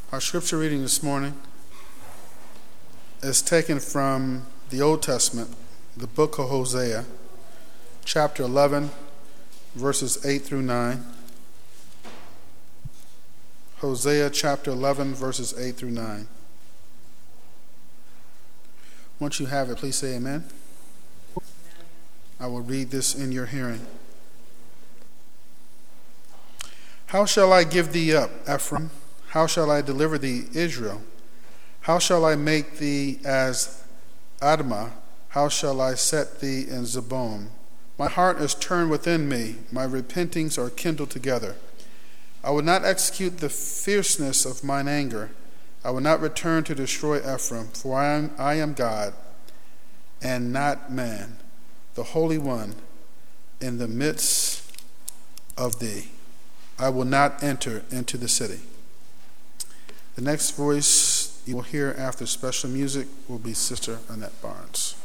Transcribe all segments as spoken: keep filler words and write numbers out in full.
Our scripture reading this morning is taken from the Old Testament, the book of Hosea, chapter eleven, verses eight through nine. Hosea chapter eleven, verses eight through nine. Once you have it, please say amen. I will read this in your hearing. How shall I give thee up, Ephraim? How shall I deliver thee, Israel? How shall I make thee as Admah? How shall I set thee in Zeboim? My heart is turned within me, my repentings are kindled together. I will not execute the fierceness of mine anger. I will not return to destroy Ephraim, for I am, I am God, and not man, the Holy One, in the midst of thee. I will not enter into the city. The next voice you will hear after special music will be Sister Annette Barnes.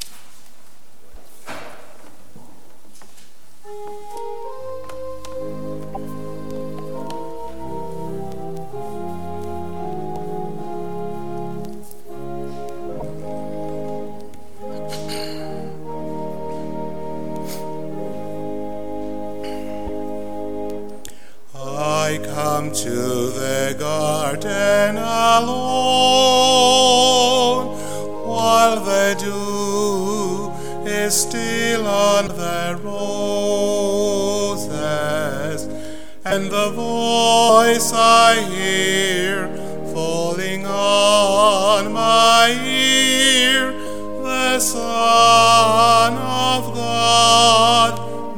I come to the garden alone, while the dew is still on the roses, and the voice I hear falling on my ear, the Son of God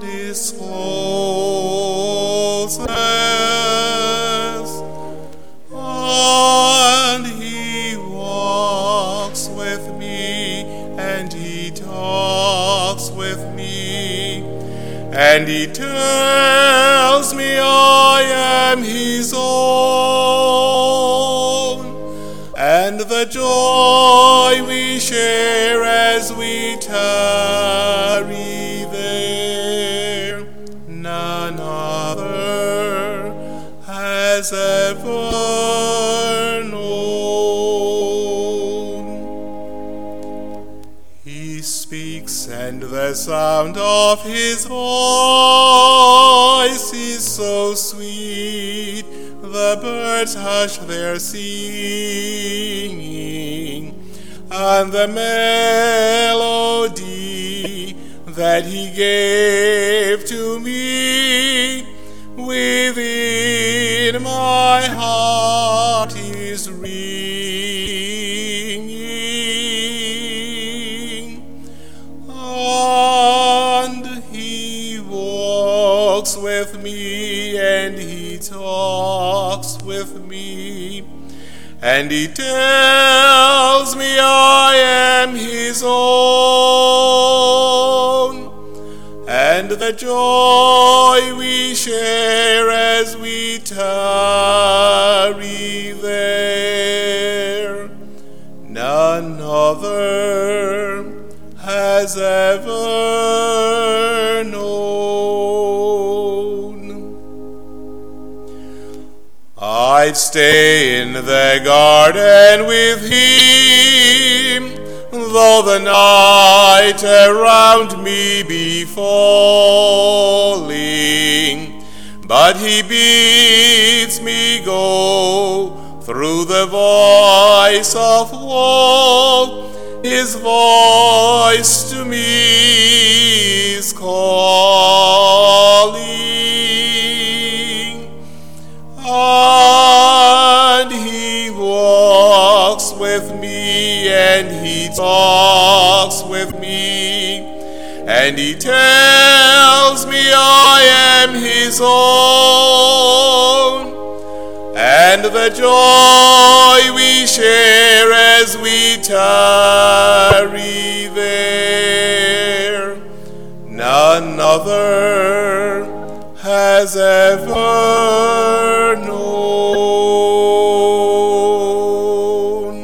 discloses. And he walks with me, and he talks with me, and he tells me I am his own, and the joy we share as we tarry there, none other has ever known. He speaks, and the sound of his voice is so sweet, the birds hush their singing, and the melody that he gave to me within my heart is ringing. And he walks with me, and he talks with me, and he tells me I am his own, and the joy we share as we tarry there, none other has ever known. I'd stay in the garden with him, though the night around me be falling, but he bids me go through the voice of woe. His voice to me is calling, and he walks with me, and he talks with me, and he tells me I am his own, and the joy we share as we tarry there, none other has ever known.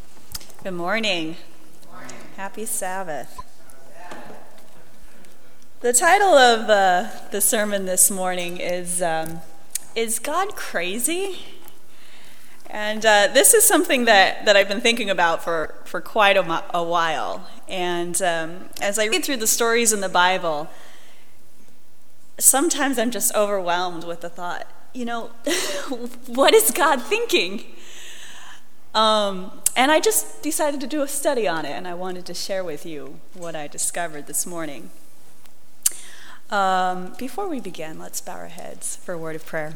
Good morning. Good morning. Happy Sabbath. The title of uh, the sermon this morning is um, Is God Crazy? And uh, this is something that, that I've been thinking about for, for quite a, a while. And um, as I read through the stories in the Bible, sometimes I'm just overwhelmed with the thought, you know, what is God thinking? Um, and I just decided to do a study on it, and I wanted to share with you what I discovered this morning. Um, before we begin, let's bow our heads for a word of prayer.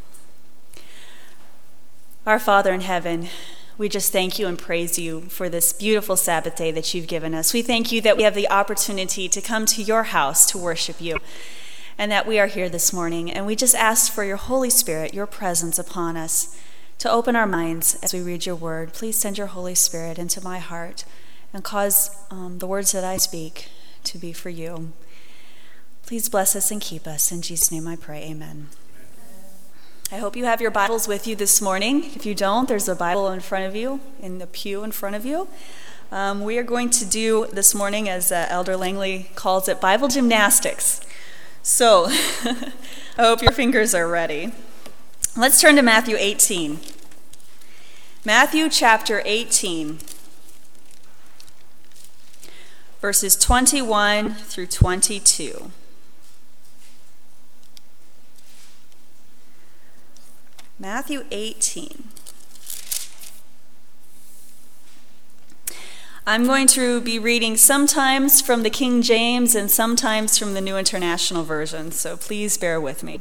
Our Father in heaven, we just thank you and praise you for this beautiful Sabbath day that you've given us. We thank you that we have the opportunity to come to your house to worship you, and that we are here this morning. And we just ask for your Holy Spirit, your presence upon us, to open our minds as we read your word. Please send your Holy Spirit into my heart and cause um, the words that I speak to be for you. Please bless us and keep us. In Jesus' name I pray, amen. I hope you have your Bibles with you this morning. If you don't, there's a Bible in front of you, in the pew in front of you. Um, we are going to do this morning, as uh, Elder Langley calls it, Bible gymnastics. So, I hope your fingers are ready. Let's turn to Matthew eighteen. Matthew chapter eighteen, verses twenty-one through twenty-two. Matthew eighteen. I'm going to be reading sometimes from the King James and sometimes from the New International Version, so please bear with me.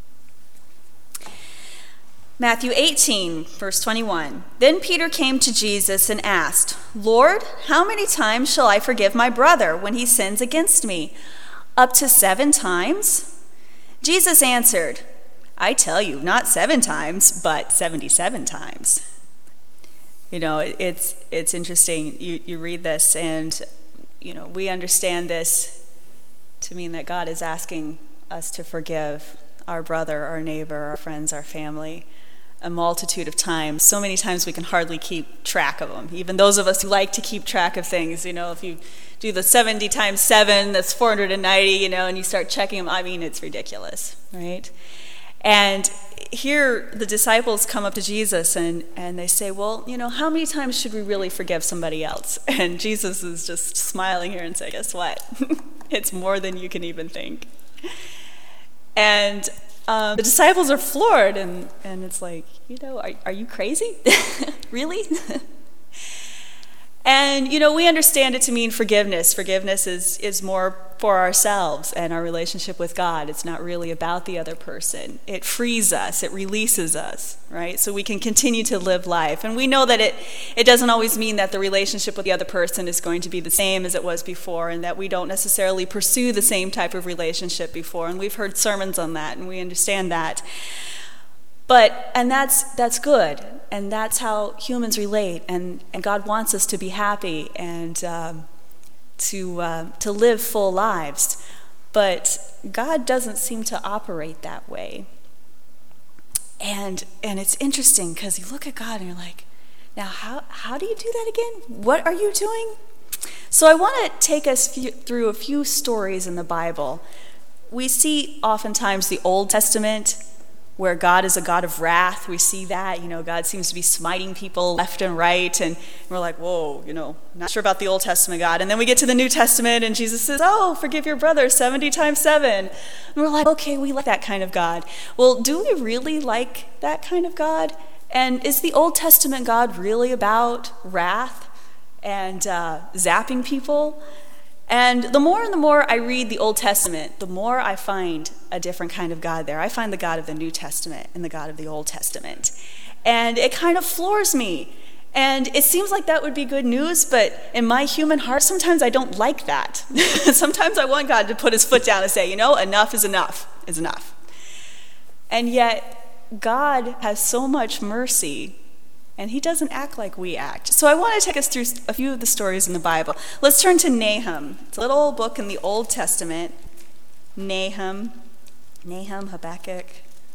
Matthew eighteen, verse twenty-one. Then Peter came to Jesus and asked, "Lord, how many times shall I forgive my brother when he sins against me? Up to seven times?" Jesus answered, "I tell you, not seven times, but seventy-seven times." You know, it's it's interesting. You, you read this and, you know, we understand this to mean that God is asking us to forgive our brother, our neighbor, our friends, our family, a multitude of times. So many times we can hardly keep track of them. Even those of us who like to keep track of things, you know, if you do the seventy times seven, that's four hundred ninety, you know, and you start checking them, I mean, it's ridiculous, right? And here the disciples come up to Jesus and, and they say, well, you know, how many times should we really forgive somebody else? And Jesus is just smiling here and saying, guess what? It's more than you can even think. And um, the disciples are floored, and, and it's like, you know, are, are you crazy? Really? And, you know, we understand it to mean forgiveness. Forgiveness is, is more for ourselves and our relationship with God. It's not really about the other person. It frees us. It releases us, right? So we can continue to live life. And we know that it, it doesn't always mean that the relationship with the other person is going to be the same as it was before, and that we don't necessarily pursue the same type of relationship before. And we've heard sermons on that, and we understand that. But, and that's that's good, and that's how humans relate, and, and God wants us to be happy and um, to uh, to live full lives. But God doesn't seem to operate that way. And and it's interesting, because you look at God and you're like, now how, how do you do that again? What are you doing? So I want to take us few, through a few stories in the Bible. We see oftentimes the Old Testament, where God is a God of wrath. We see that, you know, God seems to be smiting people left and right, and we're like, whoa, you know, not sure about the Old Testament God. And then we get to the New Testament, and Jesus says, oh, forgive your brother seventy times seven. And we're like, okay, we like that kind of God. Well, do we really like that kind of God? And is the Old Testament God really about wrath and uh, zapping people? And the more and the more I read the Old Testament, the more I find a different kind of God there. I find the God of the New Testament and the God of the Old Testament. And it kind of floors me. And it seems like that would be good news, but in my human heart, sometimes I don't like that. Sometimes I want God to put his foot down and say, you know, enough is enough, is enough. And yet, God has so much mercy, and he doesn't act like we act. So I want to take us through a few of the stories in the Bible. Let's turn to Nahum. It's a little book in the Old Testament. Nahum. Nahum, Habakkuk.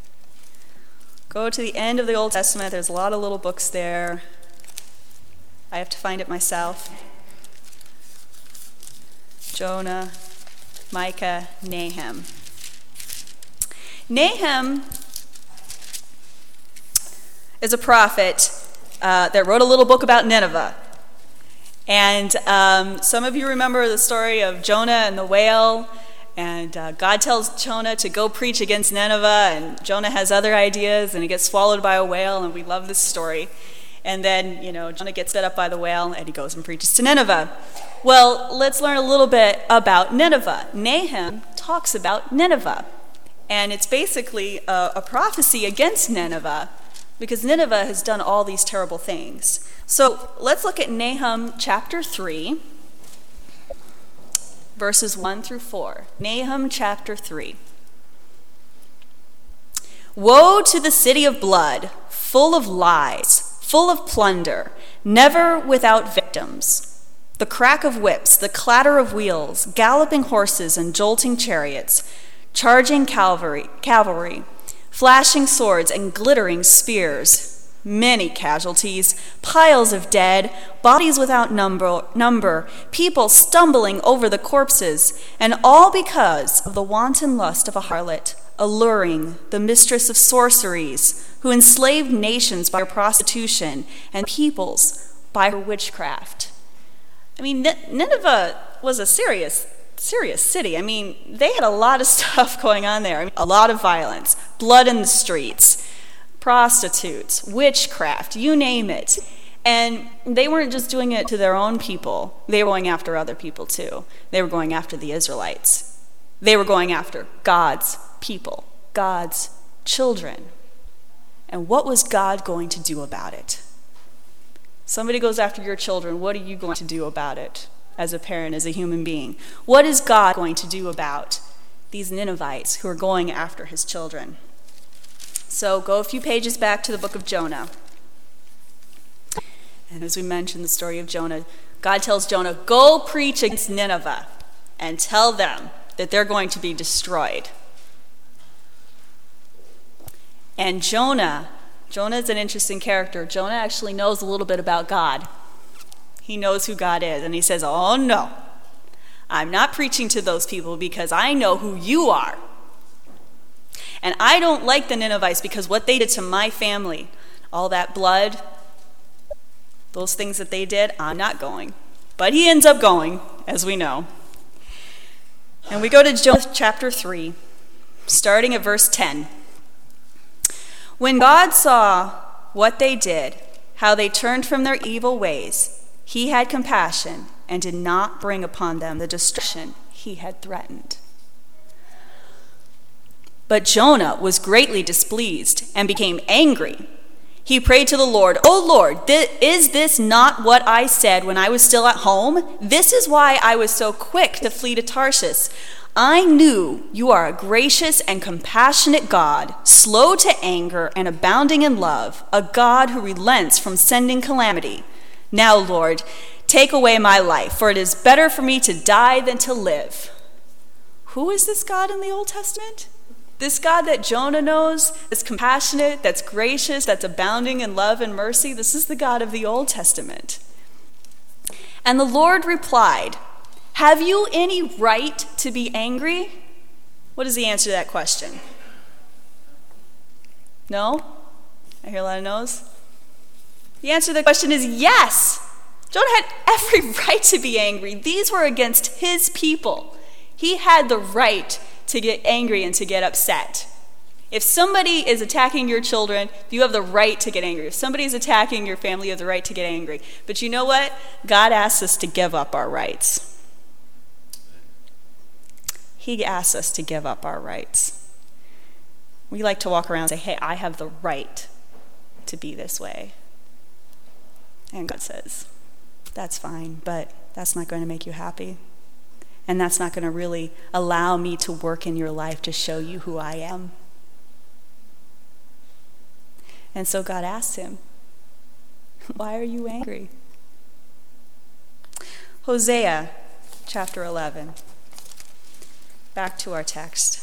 Go to the end of the Old Testament. There's a lot of little books there. I have to find it myself. Jonah. Micah, Nahum. Nahum is a prophet uh, that wrote a little book about Nineveh. And um, some of you remember the story of Jonah and the whale. And uh, God tells Jonah to go preach against Nineveh. And Jonah has other ideas, and he gets swallowed by a whale. And we love this story. And then, you know, Jonah gets fed up by the whale, and he goes and preaches to Nineveh. Well, let's learn a little bit about Nineveh. Nahum talks about Nineveh. And it's basically a, a prophecy against Nineveh, because Nineveh has done all these terrible things. So let's look at Nahum chapter three, verses one through four. Nahum chapter three. Woe to the city of blood, full of lies, full of plunder, never without victims. The crack of whips, the clatter of wheels, galloping horses and jolting chariots, charging cavalry, cavalry, flashing swords and glittering spears, many casualties, piles of dead, bodies without number, number, people stumbling over the corpses, and all because of the wanton lust of a harlot, alluring the mistress of sorceries, who enslaved nations by her prostitution and peoples by her witchcraft. I mean, Nineveh was a serious serious city. I mean, they had a lot of stuff going on there. I mean, a lot of violence, blood in the streets, prostitutes, witchcraft, you name it. And they weren't just doing it to their own people. They were going after other people too. They were going after the Israelites. They were going after God's people, God's children. And what was God going to do about it? Somebody goes after your children, what are you going to do about it? As a parent, as a human being. What is God going to do about these Ninevites who are going after his children? So go a few pages back to the book of Jonah. And as we mentioned the story of Jonah, God tells Jonah, go preach against Nineveh and tell them that they're going to be destroyed. And Jonah, Jonah is an interesting character. Jonah actually knows a little bit about God. He knows who God is, and he says, oh no, I'm not preaching to those people because I know who you are. And I don't like the Ninevites because what they did to my family, all that blood, those things that they did, I'm not going. But he ends up going, as we know. And we go to Jonah chapter three, starting at verse ten. When God saw what they did, how they turned from their evil ways, he had compassion and did not bring upon them the destruction he had threatened. But Jonah was greatly displeased and became angry. He prayed to the Lord, "O Lord, th- is this not what I said when I was still at home? This is why I was so quick to flee to Tarshish. I knew you are a gracious and compassionate God, slow to anger and abounding in love, a God who relents from sending calamity. Now, Lord, take away my life, for it is better for me to die than to live." Who is this God in the Old Testament? This God that Jonah knows, that's compassionate, that's gracious, that's abounding in love and mercy. This is the God of the Old Testament. And the Lord replied, "Have you any right to be angry?" What is the answer to that question? No? I hear a lot of no's. The answer to the question is yes. Jonah had every right to be angry. These were against his people. He had the right to get angry and to get upset. If somebody is attacking your children, you have the right to get angry. If somebody is attacking your family, you have the right to get angry. But you know what? God asks us to give up our rights. He asks us to give up our rights. We like to walk around and say, hey, I have the right to be this way. And God says, that's fine, but that's not going to make you happy. And that's not going to really allow me to work in your life to show you who I am. And so God asked him, why are you angry? Hosea chapter eleven. Back to our text.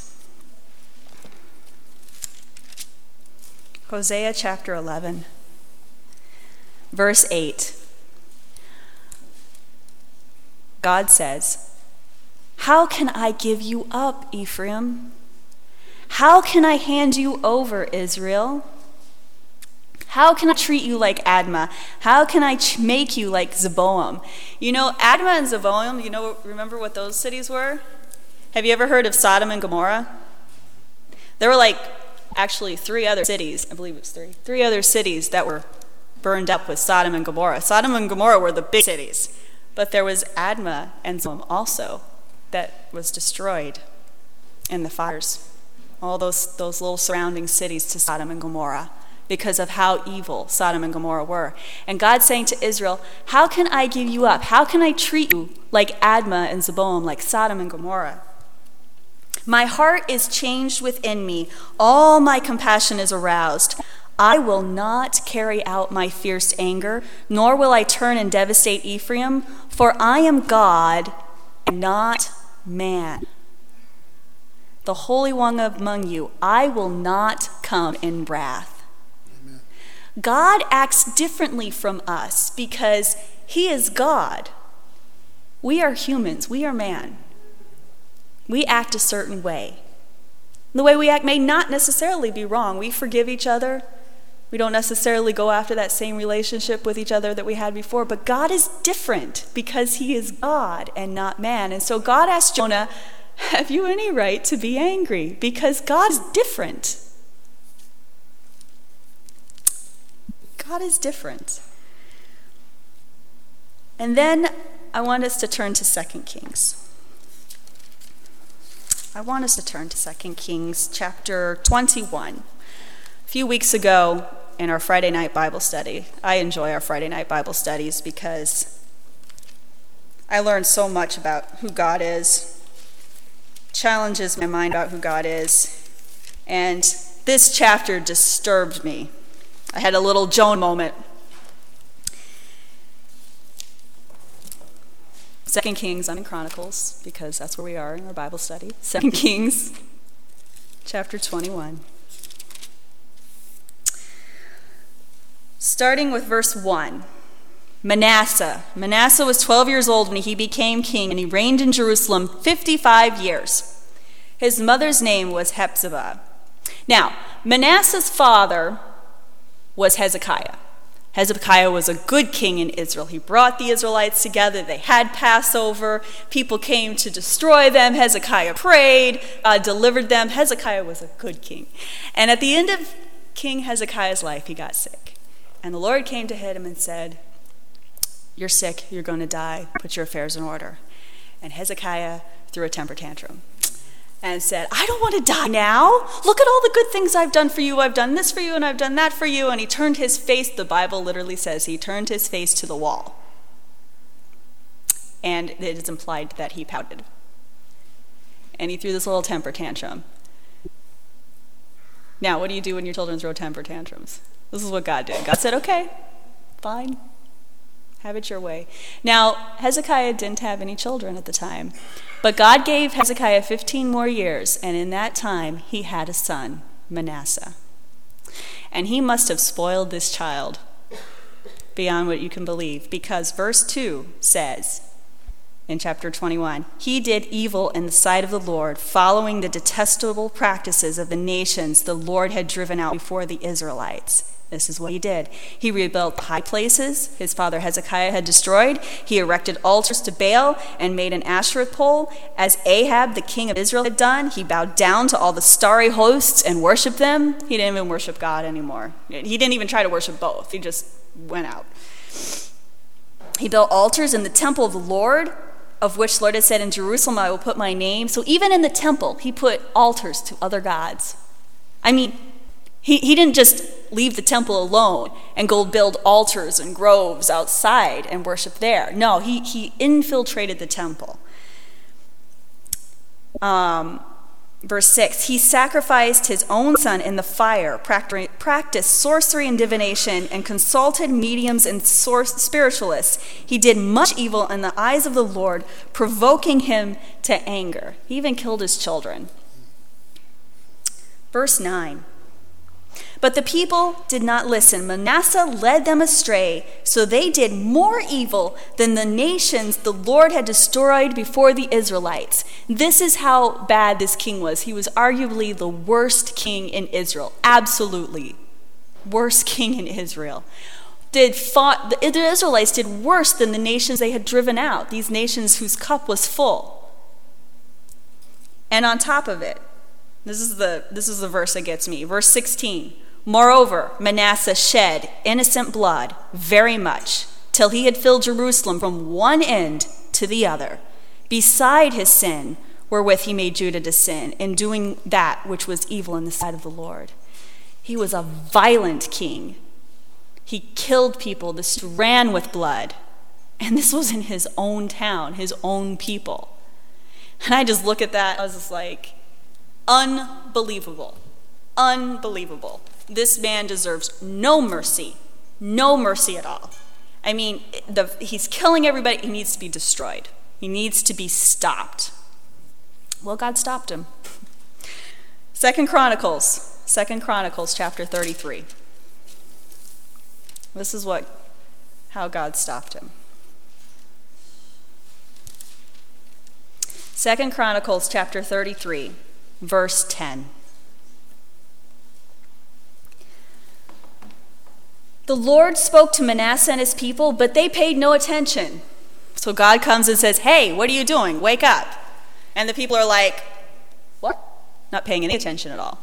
Hosea chapter eleven, verse eight. God says, How can I give you up, Ephraim? How can I hand you over, Israel? How can I treat you like Admah? How can I ch- make you like Zeboim? You know, Admah and Zeboim, you know, remember what those cities were? Have you ever heard of Sodom and Gomorrah? There were like actually three other cities, I believe it was three, three other cities that were burned up with Sodom and Gomorrah. Sodom and Gomorrah were the big cities, but there was Admah and Zeboim also that was destroyed in the fires. All those, those little surrounding cities to Sodom and Gomorrah, because of how evil Sodom and Gomorrah were. And God's saying to Israel, how can I give you up? How can I treat you like Admah and Zeboim, like Sodom and Gomorrah? My heart is changed within me. All my compassion is aroused. I will not carry out my fierce anger, nor will I turn and devastate Ephraim, for I am God and not man. The Holy One among you, I will not come in wrath. God acts differently from us because he is God. We are humans. We are man. We act a certain way. The way we act may not necessarily be wrong. We forgive each other. We don't necessarily go after that same relationship with each other that we had before. But God is different because he is God and not man. And so God asked Jonah, have you any right to be angry? Because God is different. God is different. And then I want us to turn to Second Kings. I want us to turn to Second Kings chapter twenty-one. A few weeks ago in our Friday night Bible study, I enjoy our Friday night Bible studies because I learned so much about who God is, challenges my mind about who God is, and this chapter disturbed me. I had a little Joan moment. Second Kings, I'm in Chronicles, because that's where we are in our Bible study. Second Kings, chapter twenty-one. Starting with verse one. Manasseh. Manasseh was twelve years old when he became king, and he reigned in Jerusalem fifty-five years. His mother's name was Hephzibah. Now, Manasseh's father was Hezekiah. Hezekiah was a good king in Israel. He brought the Israelites together. They had Passover. People came to destroy them. Hezekiah prayed, uh, delivered them. Hezekiah was a good king. And at the end of King Hezekiah's life, he got sick. And the Lord came to him and said, you're sick. You're going to die. Put your affairs in order. And Hezekiah threw a temper tantrum and said, I don't want to die now. Look at all the good things I've done for you. I've done this for you and I've done that for you. And he turned his face, the Bible literally says, he turned his face to the wall. And it is implied that he pouted. And he threw this little temper tantrum. Now, what do you do when your children throw temper tantrums? This is what God did. God said, okay, fine. Have it your way. Now, Hezekiah didn't have any children at the time. But God gave Hezekiah fifteen more years, and in that time he had a son, Manasseh. And he must have spoiled this child beyond what you can believe, because verse two says in chapter twenty-one, he did evil in the sight of the Lord, following the detestable practices of the nations the Lord had driven out before the Israelites. This is what he did. He rebuilt high places his father Hezekiah had destroyed. He erected altars to Baal and made an Asherah pole. As Ahab, the king of Israel, had done, he bowed down to all the starry hosts and worshiped them. He didn't even worship God anymore. He didn't even try to worship both. He just went out. He built altars in the temple of the Lord, of which the Lord had said, in Jerusalem I will put my name. So even in the temple, he put altars to other gods. I mean, He, he didn't just leave the temple alone and go build altars and groves outside and worship there. No, he, he infiltrated the temple. Um, verse six, he sacrificed his own son in the fire, practiced sorcery and divination, and consulted mediums and spiritualists. He did much evil in the eyes of the Lord, provoking him to anger. He even killed his children. Verse nine. But the people did not listen. Manasseh led them astray, so they did more evil than the nations the Lord had destroyed before the Israelites. This is how bad this king was. He was arguably the worst king in Israel. Absolutely. Worst king in Israel. Did fought, the Israelites did worse than the nations they had driven out, these nations whose cup was full. And on top of it, this is the, this is the verse that gets me. Verse sixteen. Moreover, Manasseh shed innocent blood very much, till he had filled Jerusalem from one end to the other, beside his sin, wherewith he made Judah to sin, in doing that which was evil in the sight of the Lord. He was a violent king. He killed people. This ran with blood. And this was in his own town, his own people. And I just look at that, I was just like, unbelievable. Unbelievable. This man deserves no mercy. No mercy at all. I mean, the, he's killing everybody. He needs to be destroyed. He needs to be stopped. Well, God stopped him. Second Chronicles. Second Chronicles chapter thirty-three. This is what, how God stopped him. Second Chronicles chapter thirty-three, verse ten. The Lord spoke to Manasseh and his people, but they paid no attention. So God comes and says, hey, what are you doing? Wake up. And the people are like, what? Not paying any attention at all.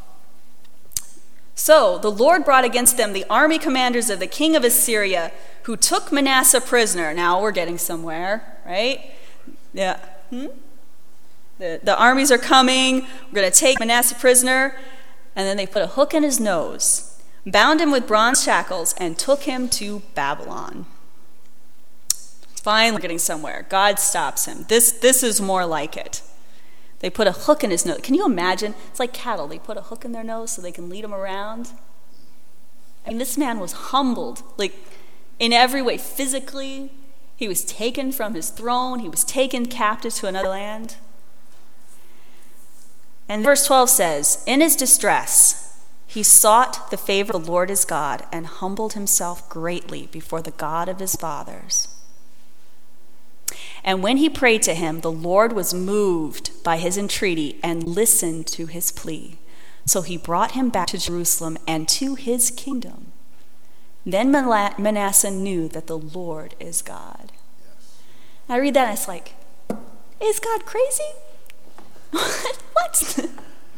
So the Lord brought against them the army commanders of the king of Assyria, who took Manasseh prisoner. Now we're getting somewhere, right? Yeah. Hmm? The, the armies are coming. We're going to take Manasseh prisoner. And then they put a hook in his nose, bound him with bronze shackles, and took him to Babylon. Finally, we're getting somewhere. God stops him. This, this is more like it. They put a hook in his nose. Can you imagine? It's like cattle. They put a hook in their nose so they can lead them around. I mean, this man was humbled, like in every way. Physically, he was taken from his throne. He was taken captive to another land. And verse twelve says, in his distress, he sought the favor of the Lord his God and humbled himself greatly before the God of his fathers. And when he prayed to him, the Lord was moved by his entreaty and listened to his plea. So he brought him back to Jerusalem and to his kingdom. Then Manasseh knew that the Lord is God. Yes. I read that and it's like, is God crazy? What?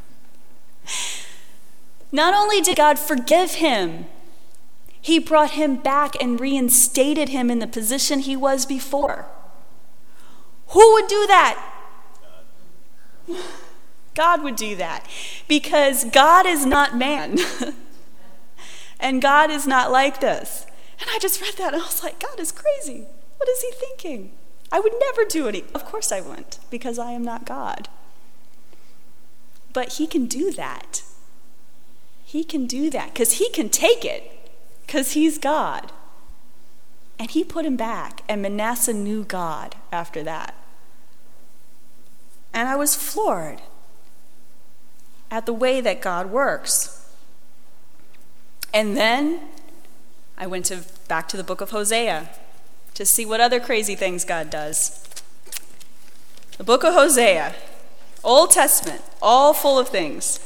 Not only did God forgive him, he brought him back and reinstated him in the position he was before. Who would do that? God. God would do that. Because God is not man. And God is not like this. And I just read that and I was like, God is crazy. What is he thinking? I would never do it. Of course I wouldn't, because I am not God. But he can do that. He can do that because he can take it because he's God. And he put him back, and Manasseh knew God after that. And I was floored at the way that God works. And then I went to back to the book of Hosea to see what other crazy things God does. The book of Hosea, Old Testament, all full of things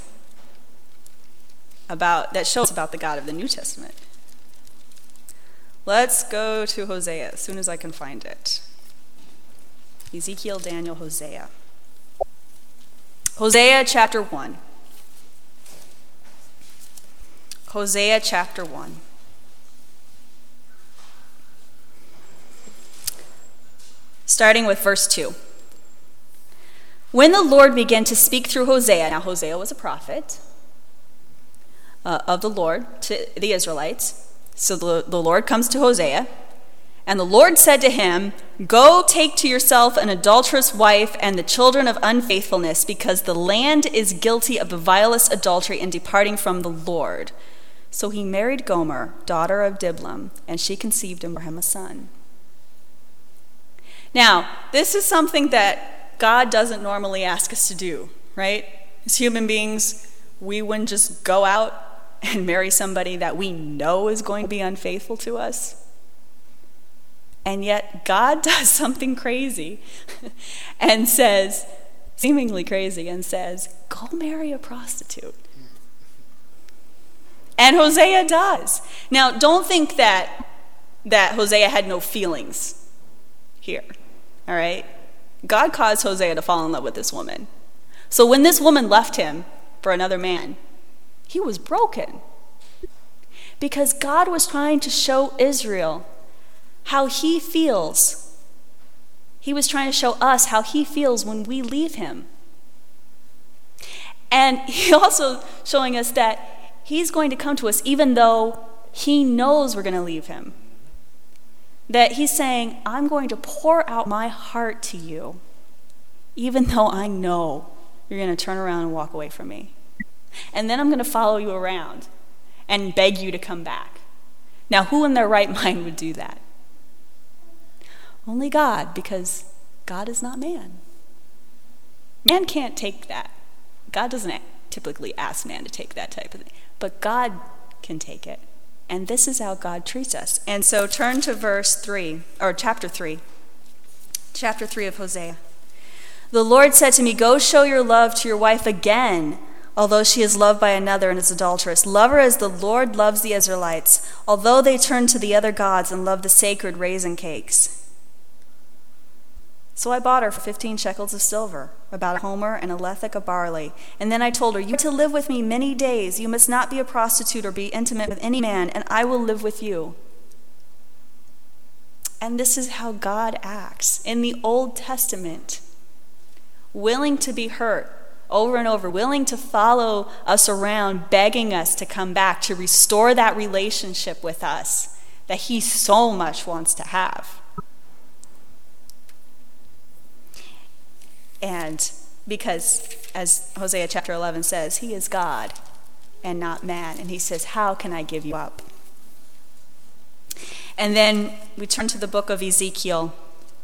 about that shows about the God of the New Testament. Let's go to Hosea as soon as I can find it. Ezekiel, Daniel, Hosea. Hosea chapter one. Hosea chapter one. Starting with verse two. When the Lord began to speak through Hosea, now Hosea was a prophet uh, of the Lord to the Israelites. So the, the Lord comes to Hosea, and the Lord said to him, go take to yourself an adulterous wife and the children of unfaithfulness, because the land is guilty of the vilest adultery in departing from the Lord. So he married Gomer, daughter of Diblam, and she conceived and bore him a son. Now, this is something that God doesn't normally ask us to do, right? As human beings, we wouldn't just go out and marry somebody that we know is going to be unfaithful to us? And yet God does something crazy and says, seemingly crazy, and says, go marry a prostitute. And Hosea does. Now, don't think that that Hosea had no feelings here, all right? God caused Hosea to fall in love with this woman. So when this woman left him for another man, he was broken. Because God was trying to show Israel how he feels. He was trying to show us how he feels when we leave him. And he also showing us that he's going to come to us even though he knows we're going to leave him. That he's saying, I'm going to pour out my heart to you, even though I know you're going to turn around and walk away from me. And then I'm going to follow you around and beg you to come back. Now, who in their right mind would do that? Only God, because God is not man. Man can't take that. God doesn't typically ask man to take that type of thing, but God can take it. And this is how God treats us. And so turn to verse three, or chapter three. Chapter three of Hosea. The Lord said to me, go show your love to your wife again, although she is loved by another and is adulterous. Love her as the Lord loves the Israelites, although they turn to the other gods and love the sacred raisin cakes. So I bought her for fifteen shekels of silver, about a homer and a lethek of barley. And then I told her, you are to live with me many days. You must not be a prostitute or be intimate with any man, and I will live with you. And this is how God acts. In the Old Testament, willing to be hurt over and over, willing to follow us around, begging us to come back, to restore that relationship with us that he so much wants to have. And because, as Hosea chapter eleven says, he is God and not man. And he says, how can I give you up? And then we turn to the book of Ezekiel.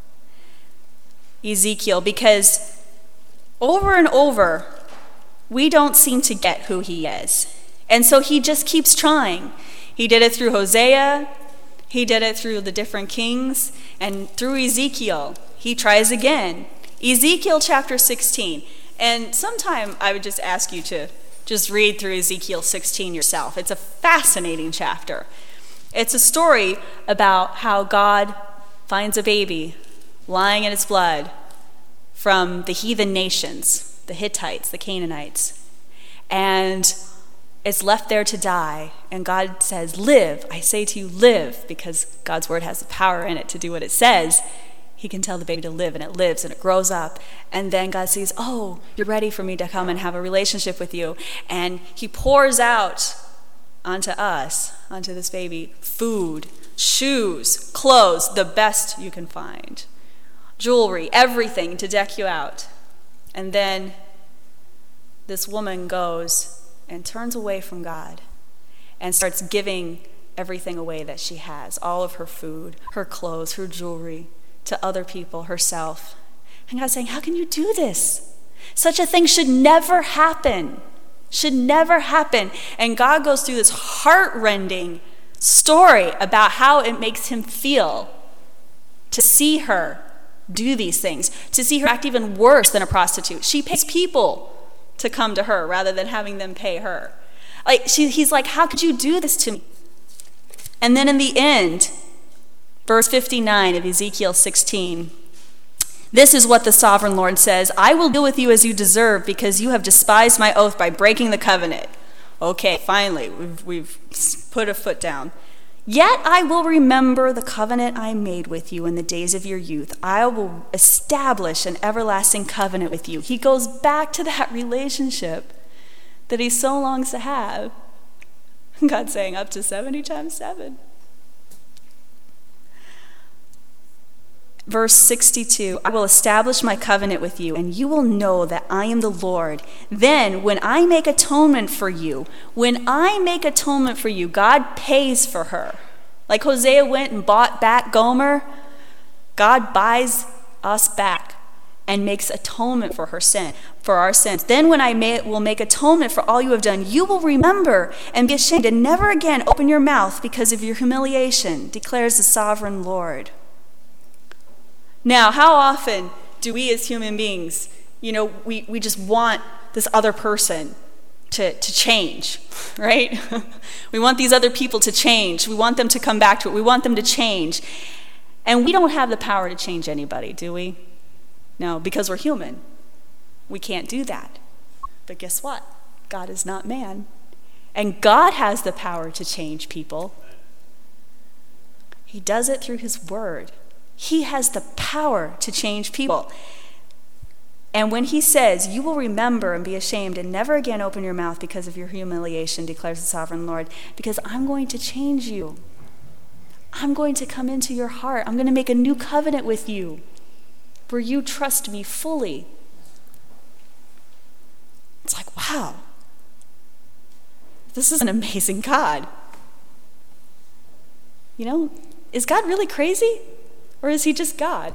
Ezekiel, because over and over, we don't seem to get who he is. And so he just keeps trying. He did it through Hosea. He did it through the different kings. And through Ezekiel, he tries again. Ezekiel chapter sixteen. And sometime I would just ask you to just read through Ezekiel sixteen yourself. It's a fascinating chapter. It's a story about how God finds a baby lying in its blood from the heathen nations, the Hittites, the Canaanites. And it's left there to die. And God says, live. I say to you, live, because God's word has the power in it to do what it says. He can tell the baby to live, and it lives, and it grows up. And then God sees, oh, you're ready for me to come and have a relationship with you. And he pours out onto us, onto this baby, food, shoes, clothes, the best you can find, jewelry, everything to deck you out. And then this woman goes and turns away from God and starts giving everything away that she has, all of her food, her clothes, her jewelry, to other people, herself. And God's saying, how can you do this? Such a thing should never happen. Should never happen. And God goes through this heart-rending story about how it makes him feel to see her do these things, to see her act even worse than a prostitute. She pays people to come to her rather than having them pay her. Like she, he's like, how could you do this to me? And then in the end, verse fifty-nine of Ezekiel sixteen, this is what the sovereign Lord says, I will deal with you as you deserve because you have despised my oath by breaking the covenant. Okay, finally, we've, we've put a foot down. Yet I will remember the covenant I made with you in the days of your youth. I will establish an everlasting covenant with you. He goes back to that relationship that he so longs to have. God's saying up to seventy times seven. Verse sixty-two, I will establish my covenant with you, and you will know that I am the Lord. Then, when I make atonement for you, when I make atonement for you, God pays for her. Like Hosea went and bought back Gomer, God buys us back. and makes atonement for her sin, for our sins. Then when I may, will make atonement for all you have done, you will remember and be ashamed and never again open your mouth because of your humiliation, declares the sovereign Lord. Now, how often do we as human beings, you know, we, we just want this other person to, to change, right? We want these other people to change. We want them to come back to it. We want them to change. And we don't have the power to change anybody, do we? No, because we're human. We can't do that. But guess what? God is not man. And God has the power to change people. He does it through his word. He has the power to change people. And when he says, you will remember and be ashamed and never again open your mouth because of your humiliation, declares the sovereign Lord, because I'm going to change you. I'm going to come into your heart. I'm going to make a new covenant with you where you trust me fully. It's like, wow, this is an amazing God. You know, is God really crazy? Or is he just God?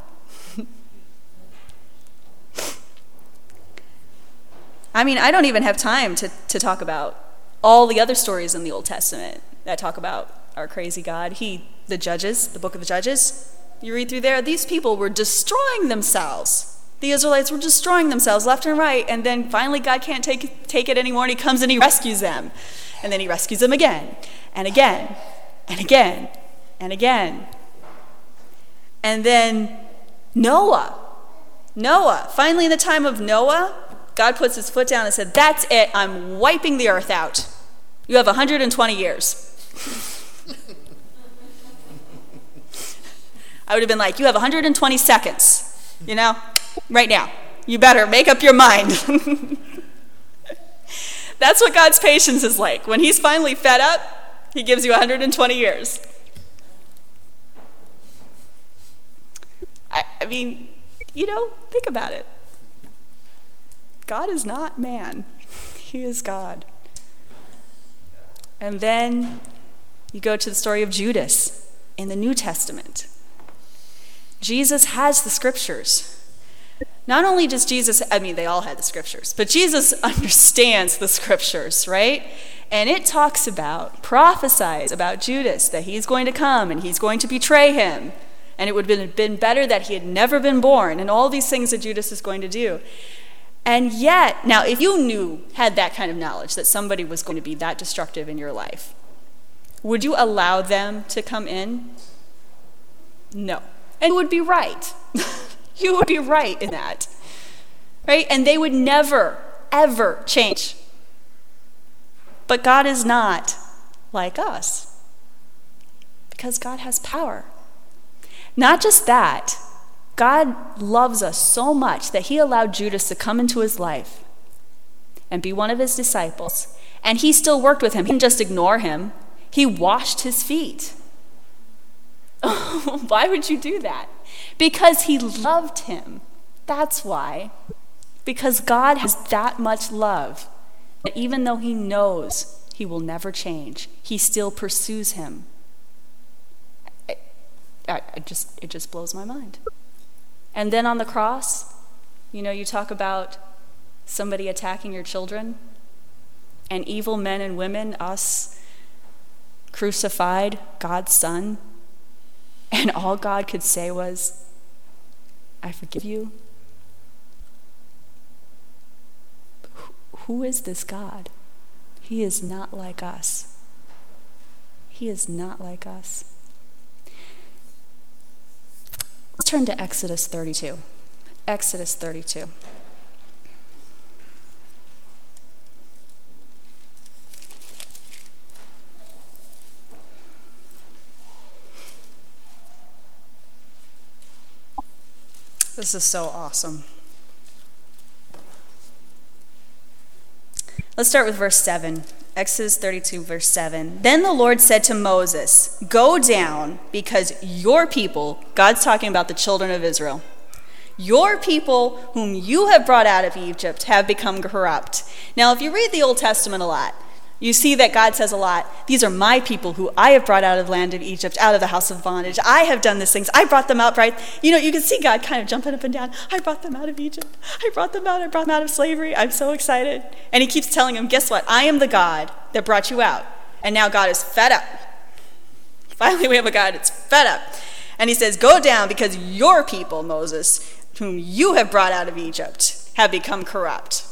I mean, I don't even have time to, to talk about all the other stories in the Old Testament that talk about our crazy God. He, the Judges, the book of the Judges, you read through there, these people were destroying themselves. The Israelites were destroying themselves left and right, and then finally God can't take, take it anymore, and he comes and he rescues them. And then he rescues them again, and again, and again, and again. And then Noah, Noah, finally in the time of Noah, God puts his foot down and said, that's it, I'm wiping the earth out. You have one hundred twenty years. I would have been like, you have one hundred twenty seconds, you know, right now. You better make up your mind. That's what God's patience is like. When he's finally fed up, he gives you one hundred twenty years. I, I mean, you know, think about it. God is not man. He is God. And then you go to the story of Judas in the New Testament. Jesus has the scriptures. Not only does Jesus, I mean, they all had the scriptures, but Jesus understands the scriptures, right? And it talks about, prophesies about Judas, that he's going to come and he's going to betray him. And it would have been better that he had never been born, and all these things that Judas is going to do. And yet, now if you knew, had that kind of knowledge, that somebody was going to be that destructive in your life, would you allow them to come in? No. And you would be right. You would be right in that. Right? And they would never, ever change. But God is not like us. Because God has power. Not just that, God loves us so much that he allowed Judas to come into his life and be one of his disciples. And he still worked with him. He didn't just ignore him. He washed his feet. Why would you do that? Because he loved him. That's why. Because God has that much love that even though he knows he will never change, he still pursues him. I, I, I just, it just blows my mind. And then on the cross, you know, you talk about somebody attacking your children, and evil men and women, us, crucified God's son, and all God could say was, I forgive you. Who is this God? He is not like us. He is not like us. Let's turn to Exodus thirty-two. Exodus thirty-two. This is so awesome. Let's start with verse seven. Exodus thirty-two, verse seven. Then the Lord said to Moses, go down, because your people, God's talking about the children of Israel, your people whom you have brought out of Egypt have become corrupt. Now, if you read the Old Testament a lot, You see that God says a lot, these are my people who I have brought out of the land of Egypt, out of the house of bondage. I have done these things. I brought them out, right? You know, you can see God kind of jumping up and down. I brought them out of Egypt. I brought them out. I brought them out of slavery. I'm so excited. And he keeps telling them, guess what? I am the God that brought you out. And now God is fed up. Finally, we have a God that's fed up. And he says, go down because your people, Moses, whom you have brought out of Egypt, have become corrupt.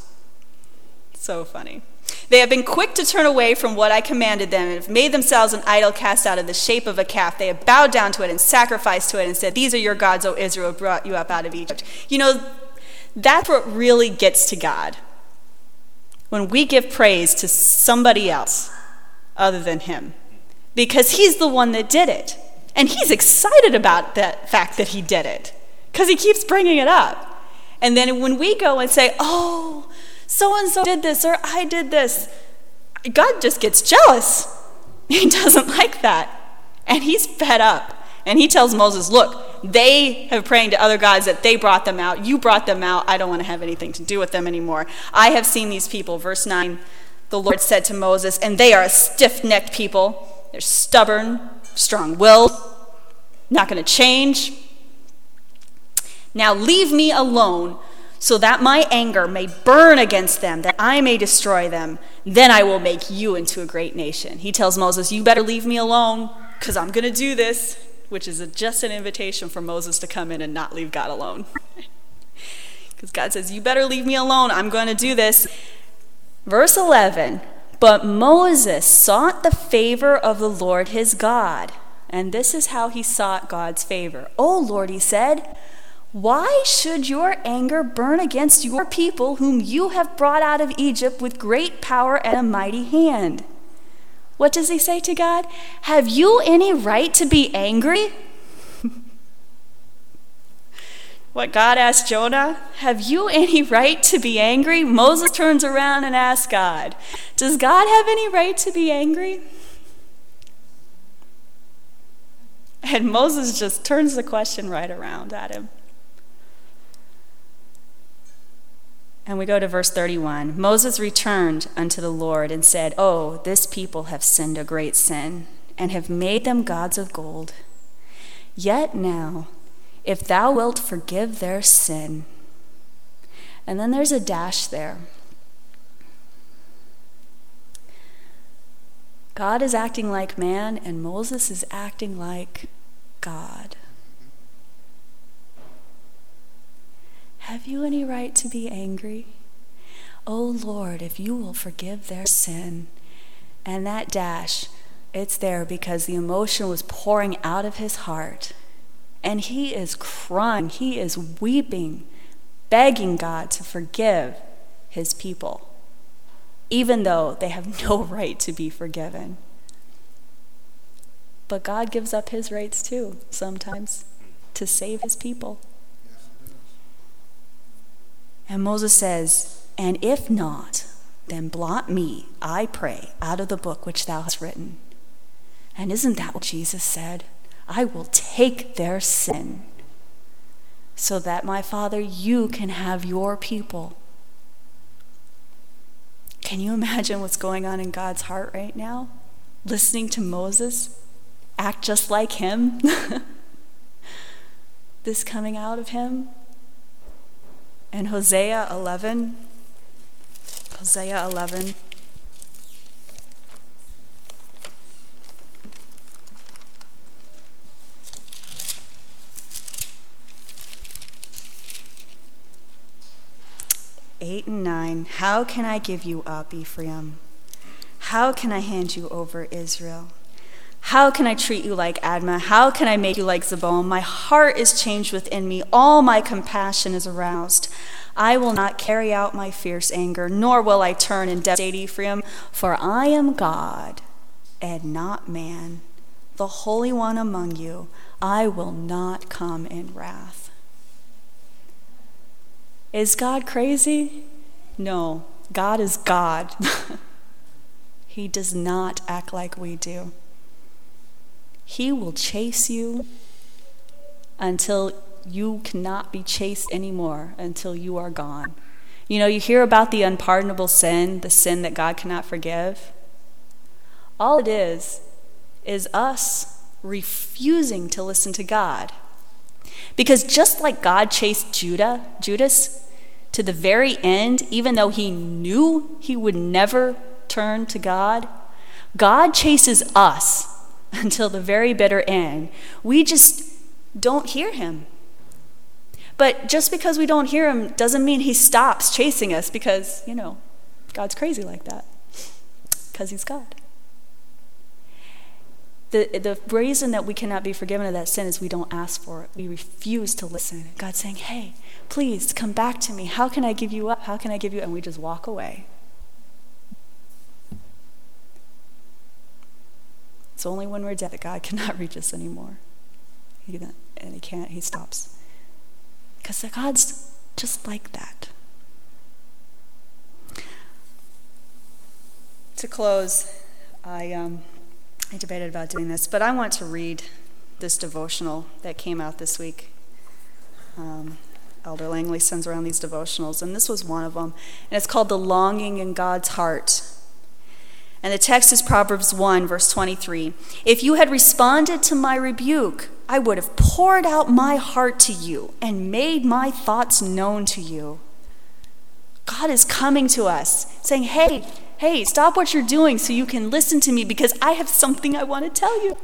So funny. They have been quick to turn away from what I commanded them and have made themselves an idol cast out of the shape of a calf. They have bowed down to it and sacrificed to it and said, these are your gods, O Israel, who brought you up out of Egypt. You know, that's what really gets to God. When we give praise to somebody else other than him. Because he's the one that did it. And he's excited about that fact that he did it. Because he keeps bringing it up. And then when we go and say, oh, so-and-so did this, or I did this, God just gets jealous. He doesn't like that. And he's fed up. And he tells Moses, look, they have praying to other gods that they brought them out. You brought them out. I don't want to have anything to do with them anymore. I have seen these people. Verse nine, the Lord said to Moses, and they are a stiff-necked people. They're stubborn, strong-willed, not going to change. Now leave me alone, so that my anger may burn against them, that I may destroy them. Then I will make you into a great nation. He tells Moses, you better leave me alone, because I'm going to do this, which is a, just an invitation for Moses to come in and not leave God alone. Because God says, you better leave me alone. I'm going to do this. Verse eleven, but Moses sought the favor of the Lord his God. And this is how he sought God's favor. Oh, Lord, he said, why should your anger burn against your people whom you have brought out of Egypt with great power and a mighty hand? What does he say to God? Have you any right to be angry? What God asked Jonah, have you any right to be angry? Moses turns around and asks God, does God have any right to be angry? And Moses just turns the question right around at him. And we go to verse thirty-one. Moses returned unto the Lord and said, oh, this people have sinned a great sin, and have made them gods of gold. Yet now, if thou wilt forgive their sin. And then there's a dash there. God is acting like man, and Moses is acting like God. Have you any right to be angry? Oh Lord, if you will forgive their sin. And that dash, it's there because the emotion was pouring out of his heart. And he is crying, he is weeping, begging God to forgive his people, even though they have no right to be forgiven. But God gives up his rights too, sometimes, to save his people. And Moses says, and if not, then blot me, I pray, out of the book which thou hast written. And isn't that what Jesus said? I will take their sin so that, my Father, you can have your people. Can you imagine what's going on in God's heart right now? Listening to Moses act just like him? This coming out of him? And Hosea eleven, Hosea eleven. Eight and nine. How can I give you up, Ephraim? How can I hand you over, Israel? How can I treat you like Admah? How can I make you like Zeboim? My heart is changed within me. All my compassion is aroused. I will not carry out my fierce anger, nor will I turn and devastate Ephraim, for I am God and not man, the Holy One among you. I will not come in wrath. Is God crazy? No, God is God. He does not act like we do. He will chase you until you cannot be chased anymore, until you are gone. You know, you hear about the unpardonable sin, the sin that God cannot forgive. All it is is us refusing to listen to God. Because just like God chased Judah, Judas to the very end, even though he knew he would never turn to God, God chases us until the very bitter end. We just don't hear him. But just because we don't hear him doesn't mean he stops chasing us, because, you know, God's crazy like that. Because he's God. The, the reason that we cannot be forgiven of that sin is we don't ask for it. We refuse to listen. God's saying, hey, please come back to me. How can I give you up? How can I give you? And we just walk away. It's only when we're dead that God cannot reach us anymore. He, and he can't, he stops. Because God's just like that. To close, I... um. I debated about doing this, but I want to read this devotional that came out this week. Um, Elder Langley sends around these devotionals, and this was one of them. And it's called The Longing in God's Heart. And the text is Proverbs one, verse twenty-three. If you had responded to my rebuke, I would have poured out my heart to you and made my thoughts known to you. God is coming to us, saying, hey, Hey, stop what you're doing so you can listen to me, because I have something I want to tell you.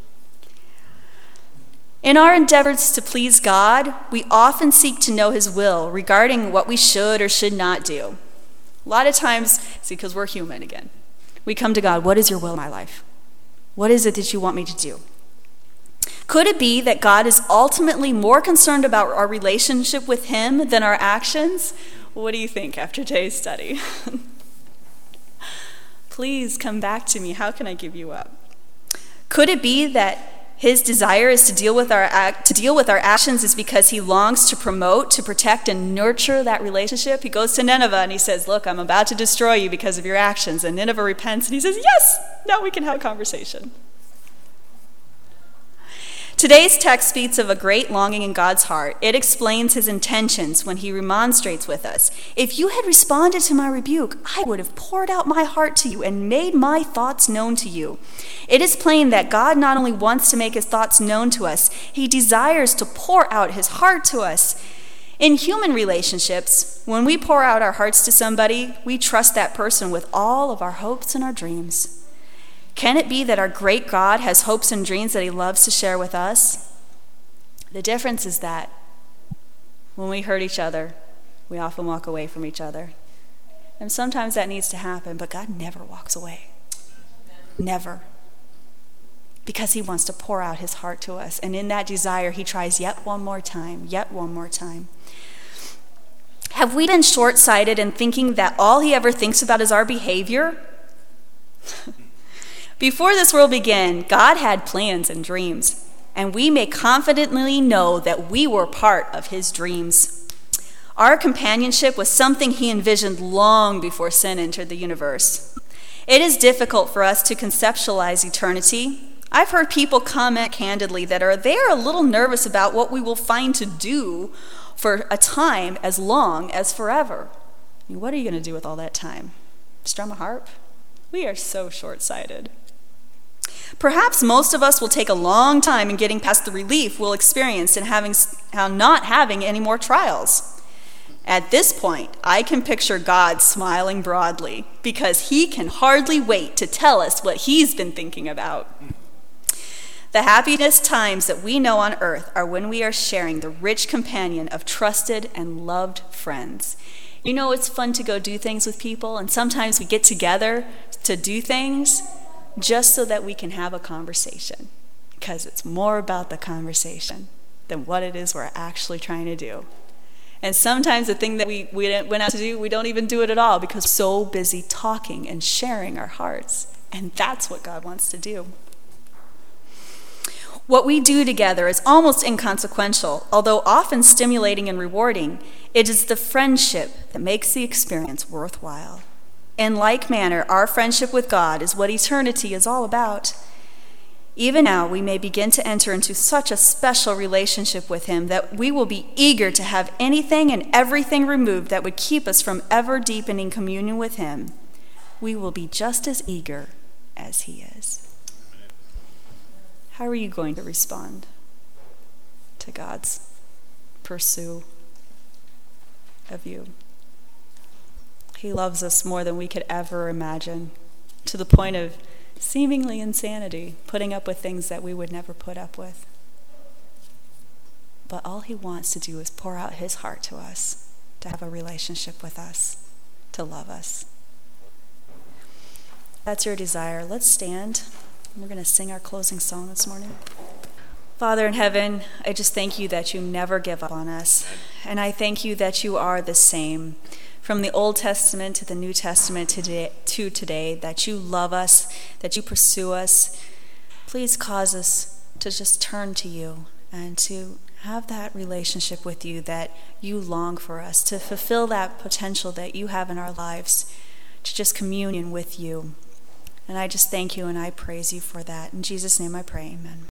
In our endeavors to please God, we often seek to know his will regarding what we should or should not do. A lot of times, see, because we're human again, we come to God, what is your will in my life? What is it that you want me to do? Could it be that God is ultimately more concerned about our relationship with him than our actions? What do you think after today's study? Please come back to me. How can I give you up? Could it be that his desire is to deal with our act, to deal with our actions is because he longs to promote, to protect, and nurture that relationship? He goes to Nineveh and he says, look, I'm about to destroy you because of your actions. And Nineveh repents and he says, yes, now we can have a conversation. Today's text speaks of a great longing in God's heart. It explains his intentions when he remonstrates with us. If you had responded to my rebuke, I would have poured out my heart to you and made my thoughts known to you. It is plain that God not only wants to make his thoughts known to us, he desires to pour out his heart to us. In human relationships, when we pour out our hearts to somebody, we trust that person with all of our hopes and our dreams. Can it be that our great God has hopes and dreams that he loves to share with us? The difference is that when we hurt each other, we often walk away from each other. And sometimes that needs to happen, but God never walks away. Never. Because he wants to pour out his heart to us. And in that desire, he tries yet one more time, yet one more time. Have we been short-sighted in thinking that all he ever thinks about is our behavior? Before this world began, God had plans and dreams, and we may confidently know that we were part of his dreams. Our companionship was something he envisioned long before sin entered the universe. It is difficult for us to conceptualize eternity. I've heard people comment candidly that are they are a little nervous about what we will find to do for a time as long as forever. I mean, what are you going to do with all that time? Strum a harp? We are so short-sighted. Perhaps most of us will take a long time in getting past the relief we'll experience in having, uh, not having any more trials. At this point, I can picture God smiling broadly because he can hardly wait to tell us what he's been thinking about. The happiest times that we know on earth are when we are sharing the rich companion of trusted and loved friends. You know, it's fun to go do things with people, and sometimes we get together to do things just so that we can have a conversation, because it's more about the conversation than what it is we're actually trying to do. And sometimes the thing that we, we went out to do, we don't even do it at all because we're so busy talking and sharing our hearts. And that's what God wants to do. What we do together is almost inconsequential, although often stimulating and rewarding. It is the friendship that makes the experience worthwhile. In like manner, our friendship with God is what eternity is all about. Even now, we may begin to enter into such a special relationship with him that we will be eager to have anything and everything removed that would keep us from ever deepening communion with him. We will be just as eager as he is. How are you going to respond to God's pursue of you? He loves us more than we could ever imagine, to the point of seemingly insanity, putting up with things that we would never put up with. But all he wants to do is pour out his heart to us, to have a relationship with us, to love us. That's your desire. Let's stand. We're going to sing our closing song this morning. Father in heaven, I just thank you that you never give up on us. And I thank you that you are the same. From the Old Testament to the New Testament today, to today, that you love us, that you pursue us. Please cause us to just turn to you and to have that relationship with you that you long for us, to fulfill that potential that you have in our lives, to just communion with you. And I just thank you and I praise you for that. In Jesus' name I pray, amen.